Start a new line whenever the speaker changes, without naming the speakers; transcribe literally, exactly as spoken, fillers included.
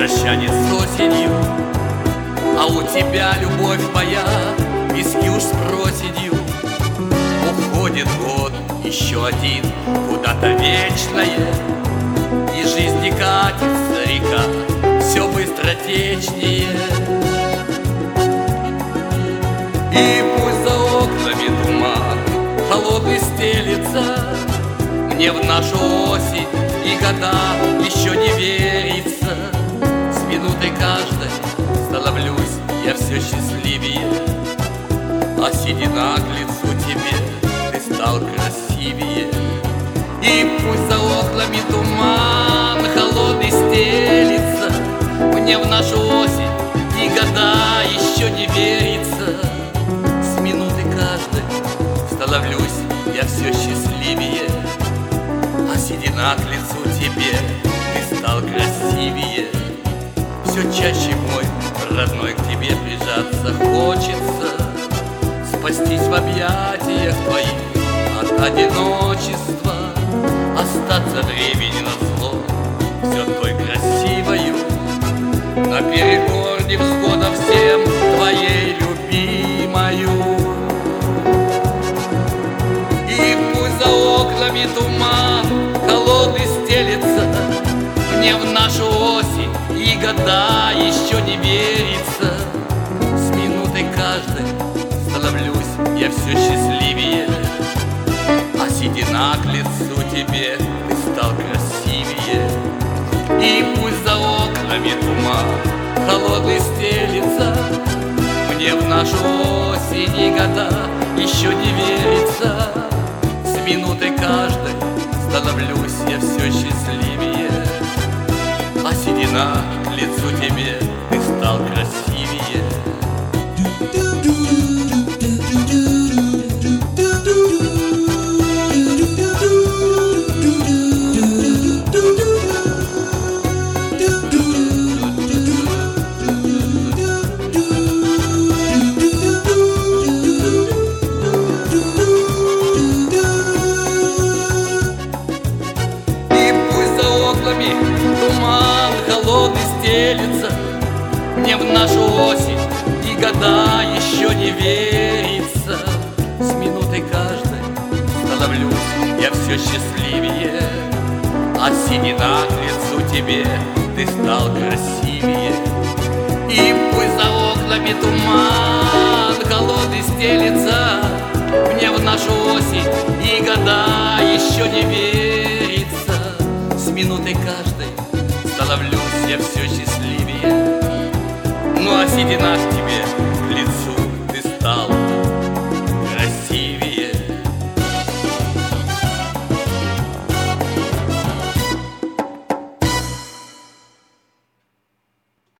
прощание с осенью, а у тебя, любовь моя, виски уж с проседью. Уходит год, еще один, куда-то вечное, и жизни катится река все быстротечнее. И пусть за окнами туман холодный стелится, мне в нашу осень и года еще не верится. С минутой каждой становлюсь я все счастливее, а седина к лицу тебе, ты стал красивее. И пусть за окнами туман холодный стелится, мне в нашу осень и года еще не верится. С минуты каждой становлюсь я все счастливее, а седина к лицу тебе, ты стал красивее. Все чаще, мой родной, к тебе прижаться хочется, спастись в объятиях твоих от одиночества, остаться времени назло все той красивою, наперекор невзгодам всем твоей любимою. И пусть за окнами туман холодный стелется, мне в нашу осень и года еще не верится. С минутой каждой становлюсь я все счастливее, а седина к лицу тебе, ты стал красивее. И пусть за окнами туман холодный стелится, мне в нашу осень и года еще не верится. С минутой каждой становлюсь я все счастливее, а седина к лицу тебе, ты стал красивее. Туман холодный стелится, мне в нашу осень и года еще не верится. С минутой каждой становлюсь я все счастливее, а седина к лицу тебе, ты стал красивее. И пусть за окнами туман холодный стелится, мне в нашу осень и года еще не верится. С минутой каждой становлюсь я все счастливее, ну а седина